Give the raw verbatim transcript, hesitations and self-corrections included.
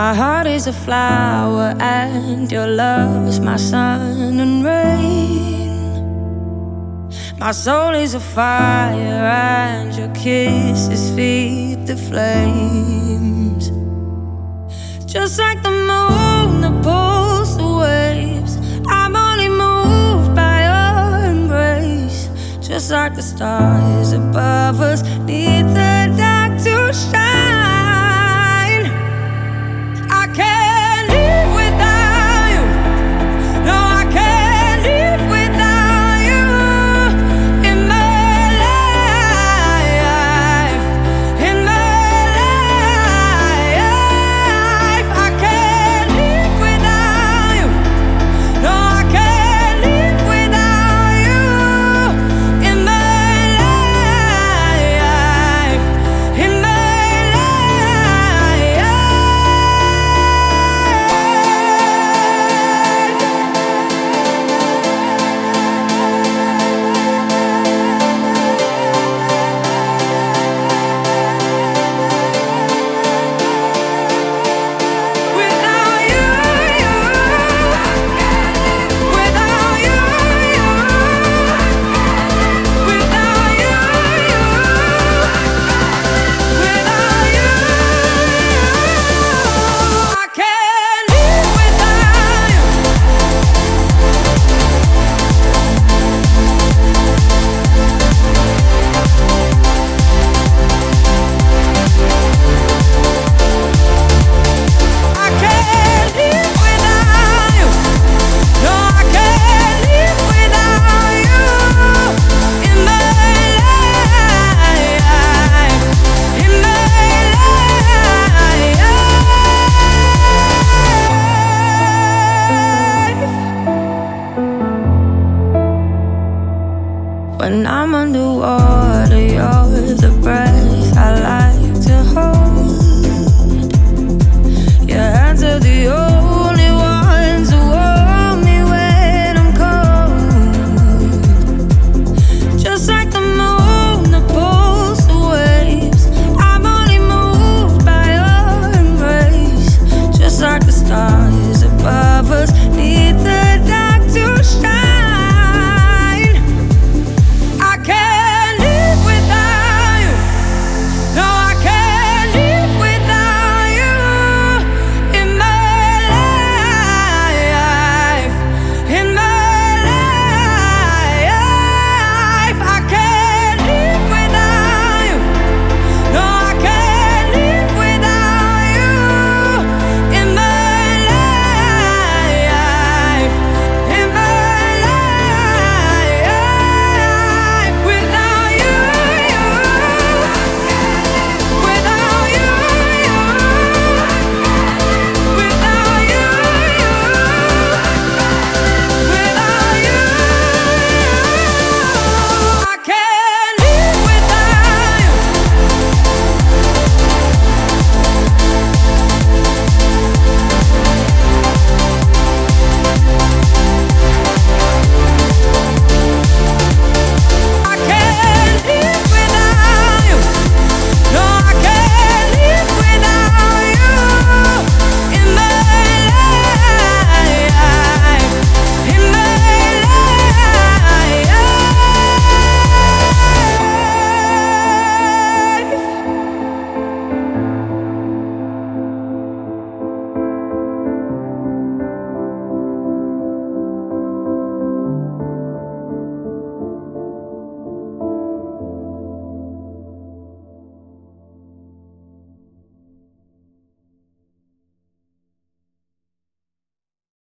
My heart is a flower and your love's my sun and rain. My soul is a fire and your kisses feed the flames. Just like the moon that pulls the waves, I'm only moved by your embrace. Just like the stars above us need the dark to shine. I can't live without you. No, I can't live without you in my life, in my life. I can't live without you. No, I can't live without you in my life, in my life. Without you, without you, without you, without you, I can't live without you. I can't live without you. No, I can't live without you in my life, in my life. When I'm underwater, you're the breath I like to hold.